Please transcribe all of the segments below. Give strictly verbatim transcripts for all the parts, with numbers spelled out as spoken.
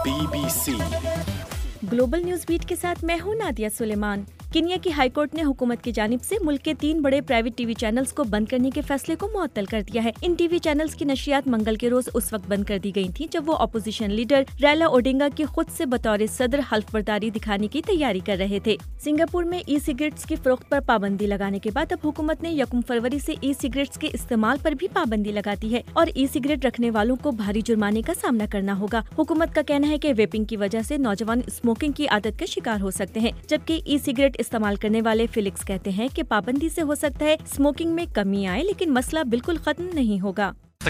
Be B C global news beat کے ساتھ میں ہوں نادیہ سلیمان۔ کینیا کی ہائی کورٹ نے حکومت کی جانب سے ملک کے تین بڑے پرائیویٹ ٹی وی چینلز کو بند کرنے کے فیصلے کو معطل کر دیا ہے۔ ان ٹی وی چینلز کی نشریات منگل کے روز اس وقت بند کر دی گئی تھیں جب وہ اپوزیشن لیڈر ریلا اوڈنگا کی خود سے بطور صدر حلف برداری دکھانے کی تیاری کر رہے تھے۔ سنگاپور میں ای سگریٹس کی فروخت پر پابندی لگانے کے بعد اب حکومت نے یکم فروری سے ای سگریٹس کے استعمال پر بھی پابندی لگا دی ہے اور ای سگریٹ رکھنے والوں کو بھاری جرمانے کا سامنا کرنا ہوگا۔ حکومت کا کہنا ہے کہ ویپنگ کی وجہ سے نوجوان اسموکنگ کی عادت کا شکار ہو سکتے ہیں، جبکہ ای سگریٹ استعمال کرنے والے فیلکس کہتے ہیں کہ پابندی سے ہو سکتا ہے اسموکنگ میں کمی آئے، لیکن مسئلہ بالکل ختم نہیں ہوگا۔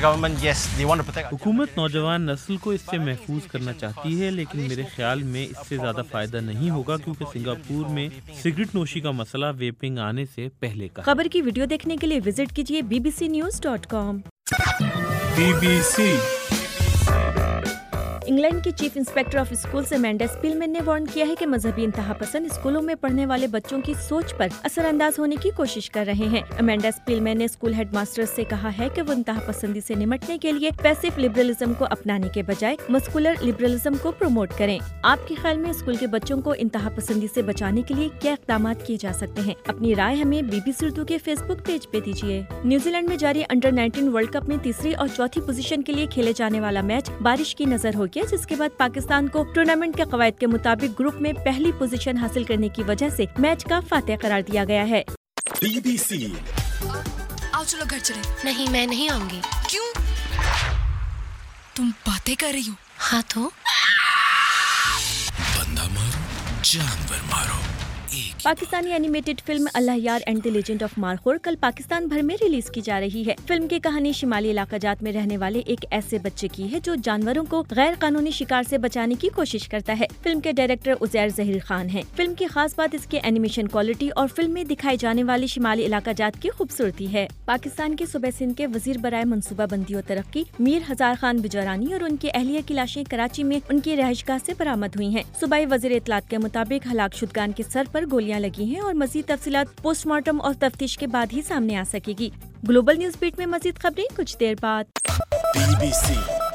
حکومت نوجوان نسل کو اس سے محفوظ کرنا چاہتی ہے، لیکن میرے خیال میں اس سے زیادہ فائدہ نہیں ہوگا کیونکہ سنگاپور میں سگریٹ نوشی کا مسئلہ ویپنگ آنے سے پہلے کا۔ خبر کی ویڈیو دیکھنے کے لیے وزٹ کیجیے B B C news dot com. B B C England کے chief inspector of schools Amanda Spielman نے وارن کیا ہے کہ مذہبی انتہا پسند اسکولوں میں پڑھنے والے بچوں کی سوچ پر اثر انداز ہونے کی کوشش کر رہے ہیں۔ ایمینڈا اسپیلمین نے اسکول ہیڈ ماسٹرز سے کہا ہے کہ وہ انتہا پسندی سے نمٹنے کے لیے پیسو لبرلزم کو اپنانے کے بجائے مسکولر لبرلزم کو پروموٹ کریں۔ آپ کے خیال میں اسکول کے بچوں کو انتہا پسندی سے بچانے کے لیے کیا اقدامات کیے جا سکتے ہیں؟ اپنی رائے ہمیں بی بی سی اردو کے فیس بک پیج پہ دیجیے۔ نیوزی لینڈ میں جاری انڈر نائنٹین ورلڈ کپ میں تیسری اور چوتھی پوزیشن کے لیے کھیلے جانے والا میچ بارش کی نظر ہو گیا، جس کے بعد پاکستان کو ٹورنامنٹ کے قواعد کے مطابق گروپ میں پہلی پوزیشن حاصل کرنے کی وجہ سے میچ کا فاتح قرار دیا گیا ہے۔ بی بی سی آؤ چلو گھر چلے۔ نہیں میں نہیں آؤں گی۔ کیوں؟ تم باتیں کر رہی ہو؟ ہاں تو بندہ مارو جانور مارو۔ Pakistani animated film Allah Yaar and the legend of Markhor کل پاکستان بھر میں ریلیز کی جا رہی ہے۔ فلم کی کہانی شمالی علاقہ جات میں رہنے والے ایک ایسے بچے کی ہے جو جانوروں کو غیر قانونی شکار سے بچانے کی کوشش کرتا ہے۔ فلم کے ڈائریکٹر عزیر ظہیر خان ہیں۔ فلم کی خاص بات اس کے اینیمیشن کوالٹی اور فلم میں دکھائی جانے والی شمالی علاقہ جات کی خوبصورتی ہے۔ پاکستان کے صوبہ سندھ کے وزیر برائے منصوبہ بندی و ترقی میر ہزار خان بجورانی اور ان کی اہلیہ کی لاشیں کراچی میں ان کی رہائش گاہ سے برآمد ہوئی ہیں۔ صوبائی وزیر اطلاعات کے مطابق ہلاک شدگان کے سر پر گولیاں لگی ہیں اور مزید تفصیلات پوسٹ مارٹم اور تفتیش کے بعد ہی سامنے آ سکے گی۔ گلوبل نیوز بیٹ میں مزید خبریں کچھ دیر بعد۔ Be B C